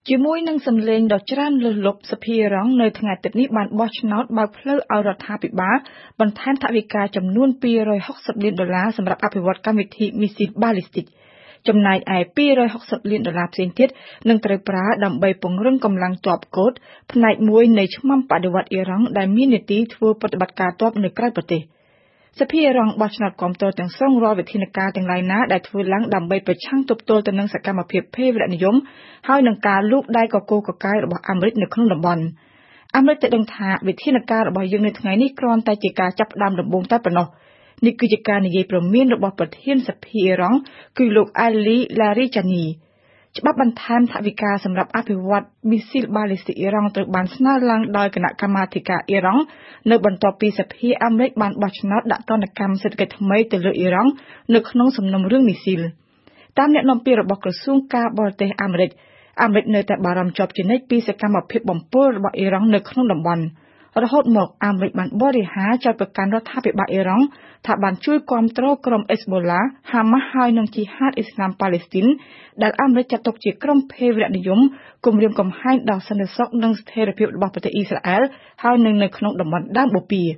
ជាមួយនឹងសម្លេងដ៏ច្រើនលើសលប់សភារងនៅថ្ងៃទឹកនេះបានបោះឆ្នោតបើកផ្លូវឲ្យរដ្ឋាភិបាលបន្ថែមថវិកាចំនួន$260 លានសម្រាប់អភិវឌ្ឍកម្មវិធីមីស៊ីលបាឡីស្ទិកចំណែកឯ$260 លានផ្សេងទៀតនឹងត្រូវប្រើដើម្បីពង្រឹងកម្លាំងទ័ពកូដផ្នែកមួយនៃឆ្មាំបដិវត្តអ៊ីរ៉ង់ដែលមាននីតិធ្វើប្រតិបត្តិការទ័ពនៅក្រៅប្រទេសសភារងបោះឆ្នោតគាំទ្រទាំងស្រុងរាល់វិធានការទាំងឡាយណាដែលធ្វើឡើងដើម្បីប្រឆាំងទប់ទល់ទៅនឹងសកម្មភាពភេរវនិយមហើយនឹងការលូកដៃកកូរកកាយរបស់អាមេរិកនៅក្នុងតំបន់អាមេរិកតែដឹងថាវិធានការរបស់យើងនៅថ្ងៃនេះគ្រាន់តែជាការចាប់ផ្ដើមដំបូងតែប៉ុណ្ណោះនេះគឺជាការនិយាយព្រមានរបស់ប្រធានសភាអ៊ីរ៉ង់គឺលោក Ali Larijani ច្បាប់បន្ថែមថវិកាសម្រាប់អភិវឌ្ឍមីស៊ីលបាឡីស្ទិកអ៊ីរ៉ង់ត្រូវបានស្នើឡើងដោយគណៈកម្មាធិការអ៊ីរ៉ង់នៅបន្ទាប់ពីសភាអាមេរិកបានបោះឆ្នោតដាក់ទណ្ឌកម្មសេដ្ឋកិច្ចថ្មីទៅលើអ៊ីរ៉ង់នៅក្នុងសំណុំរឿងមីស៊ីលតាមអ្នកនាំពាក្យរបស់ក្រសួងការបរទេសអាមេរិកនៅតែបារម្ភជាប់ជានិច្ចពីសកម្មភាពបំពុលរបស់អ៊ីរ៉ង់នៅក្នុងតំបន់រហូតមកអាមេរិកបានបរិហារចោទប្រកាន់រដ្ឋាភិបាលអ៊ីរ៉ង់ថាបានជួយគាំទ្រក្រុមអេសបូឡាហាម៉ាស់ហើយនិងជីហាតអ៊ីស្លាមប៉ាឡេស្ទីនដែលអាមេរិកចាត់ទុកជាក្រុមភេរវនិយមគំរាមកំហែងដល់សន្តិសុខនិងស្ថិរភាពរបស់ប្រទេសអ៊ីស្រាអែលហើយនៅក្នុងតំបន់ដើមបូព៌ា